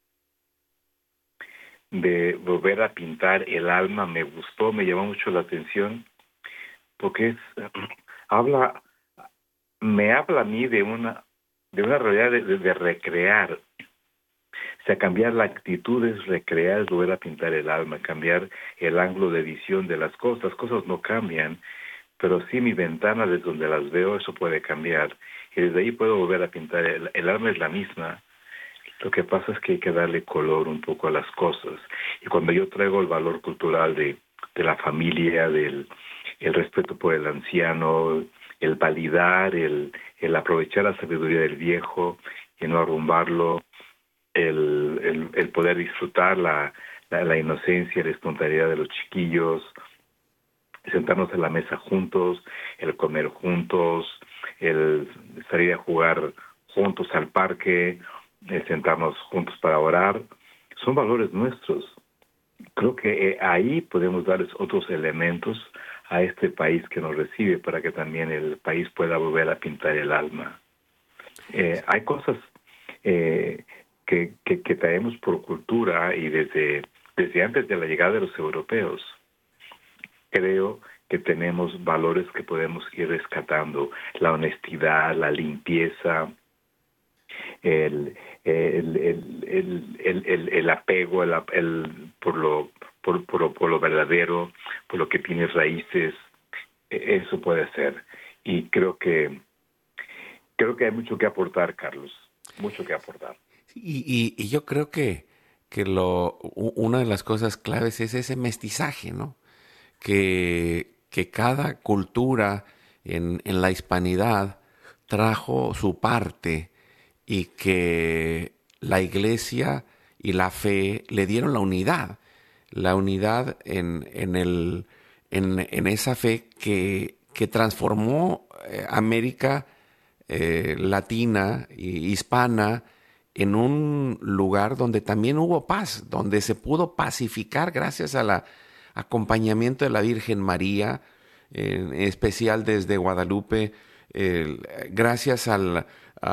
de volver a pintar el alma me gustó, me llamó mucho la atención, porque es, habla, me habla a mí de una, de una realidad de, de, de recrear. O sea, cambiar la actitud es recrear, es volver a pintar el alma, cambiar el ángulo de visión de las cosas. Las cosas no cambian, pero sí mi ventana desde donde las veo, eso puede cambiar. Y desde ahí puedo volver a pintar. El, el alma es la misma. Lo que pasa es que hay que darle color un poco a las cosas. Y cuando yo traigo el valor cultural de, de la familia, del el respeto por el anciano, el validar, el, el aprovechar la sabiduría del viejo y no arrumbarlo, el, el, el poder disfrutar la, la, la inocencia y la espontaneidad de los chiquillos, sentarnos en la mesa juntos, el comer juntos, el salir a jugar juntos al parque, el sentarnos juntos para orar, son valores nuestros. Creo que eh, ahí podemos darles otros elementos a este país que nos recibe para que también el país pueda volver a pintar el alma. Eh, hay cosas eh, que, que, que traemos por cultura y desde, desde antes de la llegada de los europeos. Creo que tenemos valores que podemos ir rescatando, la honestidad, la limpieza, el el el el el, el, el apego el, el por lo por, por, por lo verdadero, por lo que tiene raíces. Eso puede ser, y creo que creo que hay mucho que aportar, Carlos, mucho que aportar. Y, y, y yo creo que que lo una de las cosas claves es ese mestizaje, ¿no? Que que cada cultura en en la hispanidad trajo su parte, y que la iglesia y la fe le dieron la unidad, la unidad en, en, el, en, en esa fe que, que transformó eh, América eh, Latina e hispana en un lugar donde también hubo paz, donde se pudo pacificar gracias al acompañamiento de la Virgen María, en especial desde Guadalupe, eh, gracias al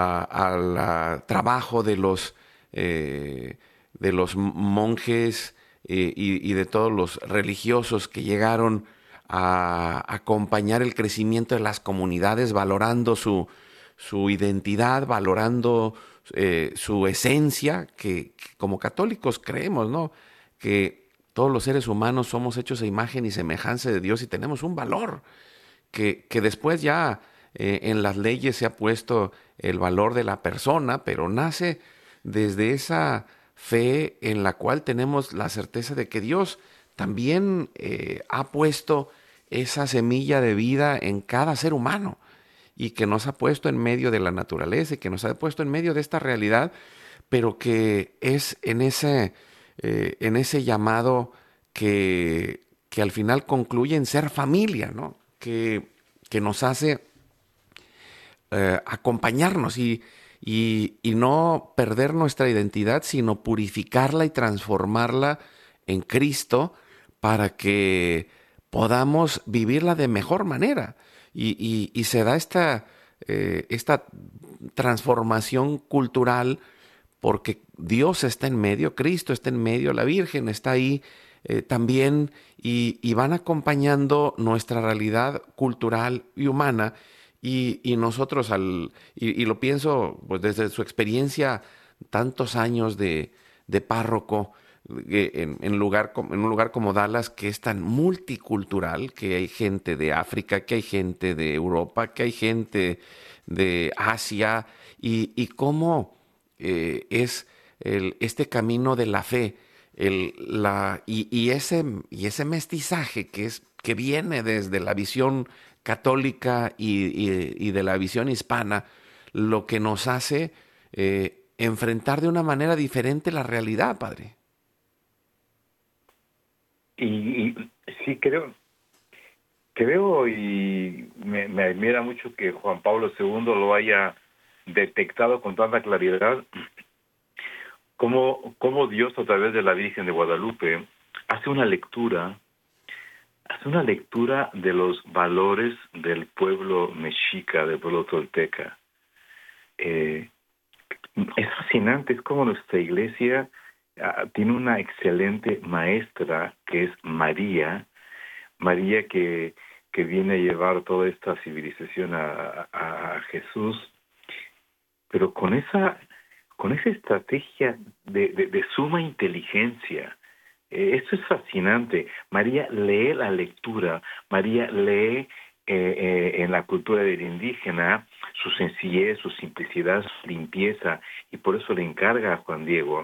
al trabajo de los eh, de los monjes eh, y, y de todos los religiosos que llegaron a acompañar el crecimiento de las comunidades, valorando su, su identidad, valorando eh, su esencia, que, que como católicos creemos, ¿no? Que todos los seres humanos somos hechos a imagen y semejanza de Dios y tenemos un valor que, que después ya eh, en las leyes se ha puesto el valor de la persona, pero nace desde esa fe en la cual tenemos la certeza de que Dios también eh, ha puesto esa semilla de vida en cada ser humano y que nos ha puesto en medio de la naturaleza y que nos ha puesto en medio de esta realidad, pero que es en ese, eh, en ese llamado que, que al final concluye en ser familia, ¿no? Que, que nos hace eh, acompañarnos y, y, y no perder nuestra identidad, sino purificarla y transformarla en Cristo para que podamos vivirla de mejor manera. Y, y, y se da esta, eh, esta transformación cultural porque Dios está en medio, Cristo está en medio, la Virgen está ahí eh, también, y, y van acompañando nuestra realidad cultural y humana, y, y nosotros, al, y, y lo pienso pues desde su experiencia, tantos años de, de párroco, eh, en, en, lugar, en un lugar como Dallas, que es tan multicultural, que hay gente de África, que hay gente de Europa, que hay gente de Asia, y, y cómo eh, es el, este camino de la fe, el, la, y, y, ese, y ese mestizaje que, es, que viene desde la visión católica y, y, y de la visión hispana, lo que nos hace eh, enfrentar de una manera diferente la realidad, Padre. Y, y sí, creo, creo y me, me admira mucho que Juan Pablo segundo lo haya detectado con tanta claridad, cómo, cómo Dios a través de la Virgen de Guadalupe hace una lectura, hace una lectura de los valores del pueblo mexica, del pueblo tolteca. Eh, es fascinante, es como nuestra iglesia uh, tiene una excelente maestra que es María, María que, que viene a llevar toda esta civilización a, a, a Jesús, pero con esa, con esa estrategia de, de, de suma inteligencia. Eh, esto es fascinante. María lee la lectura, María lee eh, eh, en la cultura del indígena su sencillez, su simplicidad, su limpieza, y por eso le encarga a Juan Diego.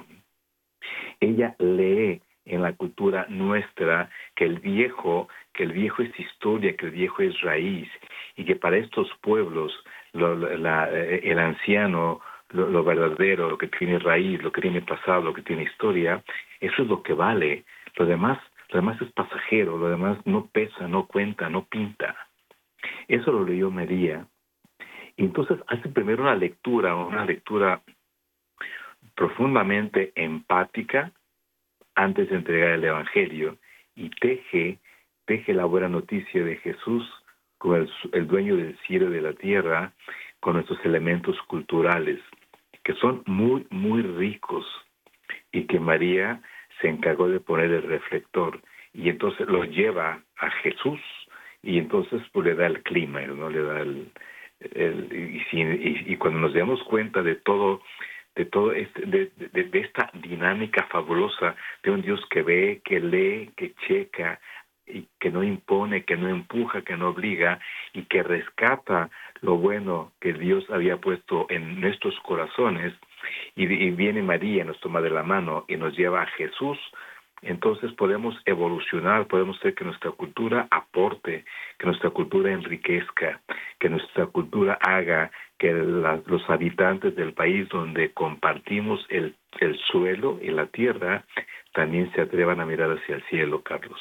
Ella lee en la cultura nuestra que el viejo, que el viejo es historia, que el viejo es raíz, y que para estos pueblos lo, la, el anciano, lo, lo verdadero, lo que tiene raíz, lo que tiene pasado, lo que tiene historia, eso es lo que vale. Lo demás, lo demás es pasajero, lo demás no pesa, no cuenta, no pinta. Eso lo leyó María. Y entonces hace primero una lectura, una lectura profundamente empática antes de entregar el Evangelio, y teje, teje la buena noticia de Jesús con el, el dueño del cielo y de la tierra, con nuestros elementos culturales, que son muy, muy ricos, y que María se encargó de poner el reflector, y entonces los lleva a Jesús, y entonces pues le da el clima, ¿no? Le da el... el y, si, y, y cuando nos damos cuenta de todo, de todo este, de, de, de esta dinámica fabulosa de un Dios que ve, que lee, que checa, y que no impone, que no empuja, que no obliga, y que rescata lo bueno que Dios había puesto en nuestros corazones, y, y viene María, nos toma de la mano y nos lleva a Jesús, entonces podemos evolucionar, podemos hacer que nuestra cultura aporte, que nuestra cultura enriquezca, que nuestra cultura haga que la, los habitantes del país donde compartimos el, el suelo y la tierra también se atrevan a mirar hacia el cielo, Carlos.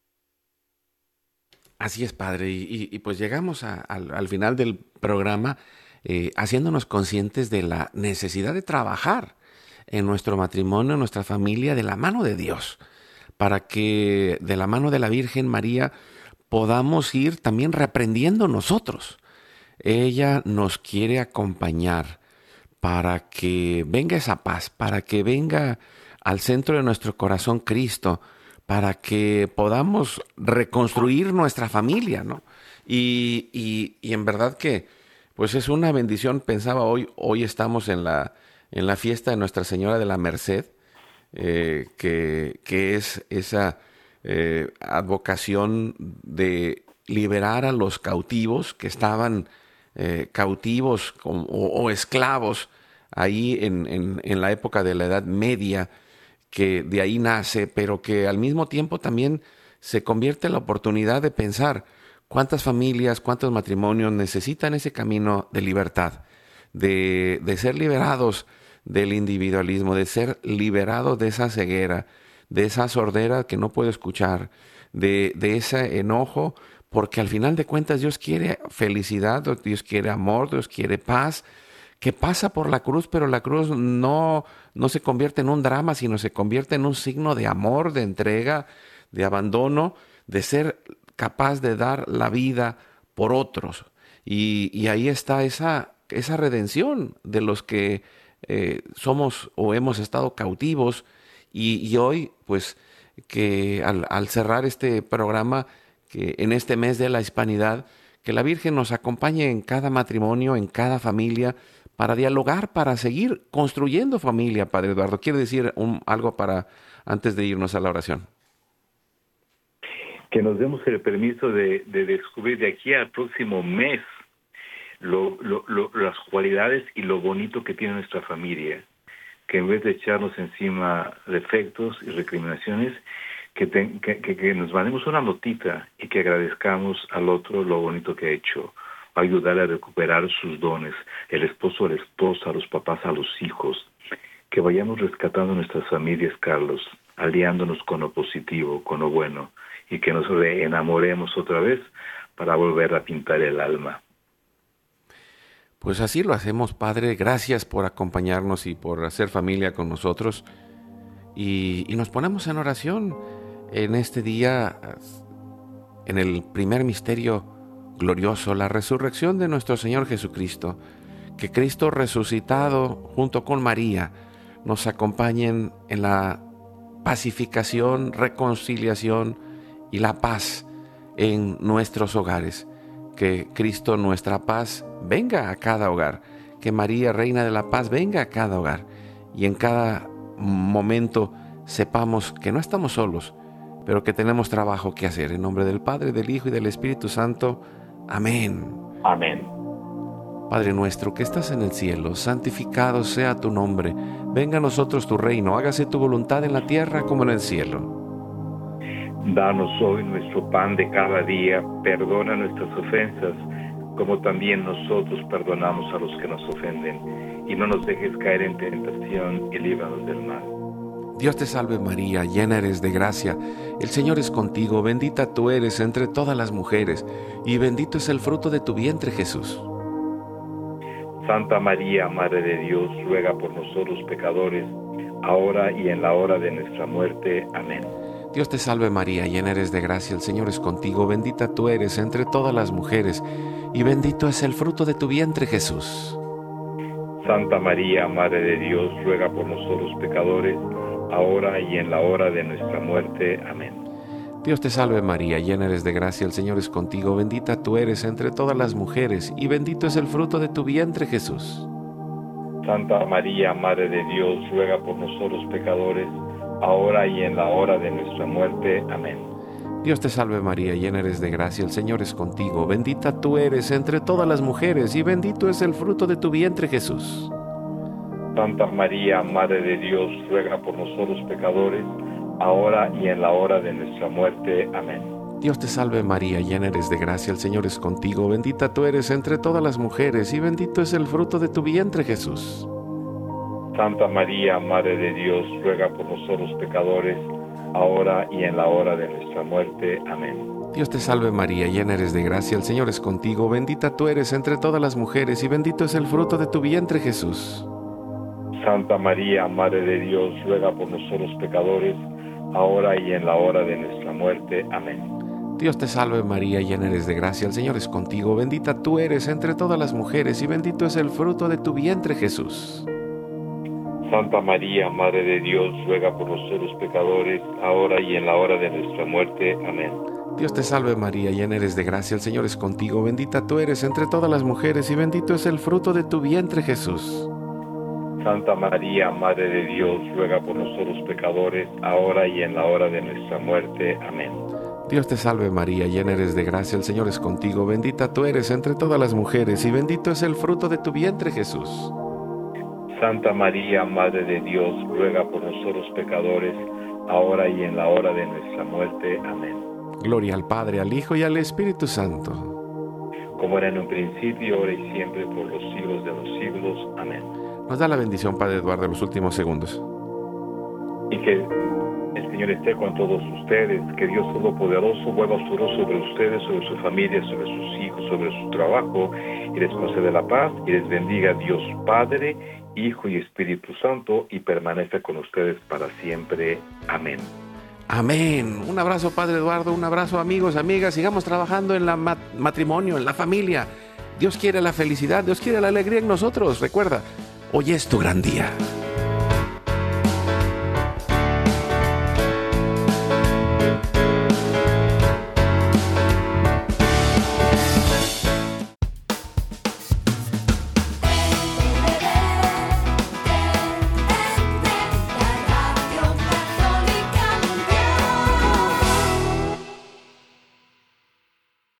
Así es, Padre, y, y, y pues llegamos a, al, al final del programa eh, haciéndonos conscientes de la necesidad de trabajar en nuestro matrimonio, en nuestra familia, de la mano de Dios, para que de la mano de la Virgen María podamos ir también reaprendiendo nosotros. Ella nos quiere acompañar para que venga esa paz, para que venga al centro de nuestro corazón Cristo, para que podamos reconstruir nuestra familia, ¿no? Y, y, y en verdad que pues es una bendición. Pensaba hoy, hoy estamos en la, en la fiesta de Nuestra Señora de la Merced, eh, que, que es esa eh, advocación de liberar a los cautivos que estaban eh, cautivos o, o esclavos ahí en, en, en la época de la Edad Media, que de ahí nace, pero que al mismo tiempo también se convierte en la oportunidad de pensar cuántas familias, cuántos matrimonios necesitan ese camino de libertad, de, de ser liberados del individualismo, de ser liberados de esa ceguera, de esa sordera que no puedo escuchar, de, de ese enojo, porque al final de cuentas Dios quiere felicidad, Dios quiere amor, Dios quiere paz, que pasa por la cruz, pero la cruz no, no se convierte en un drama, sino se convierte en un signo de amor, de entrega, de abandono, de ser capaz de dar la vida por otros. Y, y ahí está esa, esa redención de los que eh, somos o hemos estado cautivos y, y hoy, pues, que al, al cerrar este programa, que en este mes de la Hispanidad, que la Virgen nos acompañe en cada matrimonio, en cada familia, para dialogar, para seguir construyendo familia, Padre Eduardo. ¿Quiere decir un, algo para antes de irnos a la oración? Que nos demos el permiso de, de descubrir de aquí al próximo mes lo, lo, lo, las cualidades y lo bonito que tiene nuestra familia. Que en vez de echarnos encima defectos y recriminaciones, que, te, que, que, que nos mandemos una notita y que agradezcamos al otro lo bonito que ha hecho, ayudarle a recuperar sus dones, el esposo a la esposa, los papás a los hijos, que vayamos rescatando nuestras familias, Carlos, aliándonos con lo positivo, con lo bueno, y que nos enamoremos otra vez para volver a pintar el alma. Pues así lo hacemos, Padre. Gracias por acompañarnos y por hacer familia con nosotros. Y, y nos ponemos en oración en este día, en el primer misterio glorioso, la resurrección de nuestro Señor Jesucristo. Que Cristo resucitado junto con María nos acompañen en la pacificación, reconciliación y la paz en nuestros hogares. Que Cristo, nuestra paz, venga a cada hogar. Que María, Reina de la Paz, venga a cada hogar. Y en cada momento sepamos que no estamos solos, pero que tenemos trabajo que hacer. En nombre del Padre, del Hijo y del Espíritu Santo. Amén. Amén. Padre nuestro que estás en el cielo, santificado sea tu nombre. Venga a nosotros tu reino. Hágase tu voluntad en la tierra como en el cielo. Danos hoy nuestro pan de cada día, perdona nuestras ofensas, como también nosotros perdonamos a los que nos ofenden, y no nos dejes caer en tentación y líbranos del mal. Dios te salve María, llena eres de gracia, el Señor es contigo, bendita tú eres entre todas las mujeres, y bendito es el fruto de tu vientre Jesús. Santa María, Madre de Dios, ruega por nosotros pecadores, ahora y en la hora de nuestra muerte. Amén. Dios te salve María, llena eres de gracia, el Señor es contigo, bendita tú eres entre todas las mujeres, y bendito es el fruto de tu vientre Jesús. Santa María, Madre de Dios, ruega por nosotros pecadores, ahora y en la hora de nuestra muerte. Amén. Dios te salve María, llena eres de gracia, el Señor es contigo, bendita tú eres entre todas las mujeres, y bendito es el fruto de tu vientre Jesús. Santa María, Madre de Dios, ruega por nosotros pecadores, ahora y en la hora de nuestra muerte. Amén. Dios te salve María, llena eres de gracia, el Señor es contigo, bendita tú eres entre todas las mujeres, y bendito es el fruto de tu vientre Jesús. Santa María, Madre de Dios, ruega por nosotros pecadores, ahora y en la hora de nuestra muerte. Amén. Dios te salve María, llena eres de gracia, el Señor es contigo, bendita tú eres entre todas las mujeres, y bendito es el fruto de tu vientre Jesús. Santa María, Madre de Dios, ruega por nosotros pecadores, ahora y en la hora de nuestra muerte. Amén. Dios te salve María, llena eres de gracia, el Señor es contigo, bendita tú eres entre todas las mujeres, y bendito es el fruto de tu vientre Jesús. Santa María, Madre de Dios, ruega por nosotros pecadores, ahora y en la hora de nuestra muerte. Amén. Dios te salve María, llena eres de gracia, el Señor es contigo, bendita tú eres entre todas las mujeres, y bendito es el fruto de tu vientre Jesús. Santa María, Madre de Dios, ruega por nosotros pecadores, ahora y en la hora de nuestra muerte. Amén. Dios te salve María, llena eres de gracia, el Señor es contigo, bendita tú eres entre todas las mujeres, y bendito es el fruto de tu vientre Jesús. Santa María, Madre de Dios, ruega por nosotros pecadores, ahora y en la hora de nuestra muerte. Amén. Dios te salve María, llena eres de gracia, el Señor es contigo, bendita tú eres entre todas las mujeres, y bendito es el fruto de tu vientre Jesús. Santa María, Madre de Dios, ruega por nosotros pecadores, ahora y en la hora de nuestra muerte. Amén. Gloria al Padre, al Hijo y al Espíritu Santo. Como era en un principio, ahora y siempre, por los siglos de los siglos. Amén. Nos da la bendición, Padre Eduardo, en los últimos segundos. Y que el Señor esté con todos ustedes, que Dios Todopoderoso vuelva su rostro sobre ustedes, sobre su familia, sobre sus hijos, sobre su trabajo, y les concede la paz, y les bendiga Dios Padre, Hijo y Espíritu Santo, y permanece con ustedes para siempre. Amén. Amén. Un abrazo, Padre Eduardo, un abrazo, amigos, amigas. Sigamos trabajando en el mat- matrimonio, en la familia. Dios quiere la felicidad, Dios quiere la alegría en nosotros. Recuerda, Hoy es tu gran día.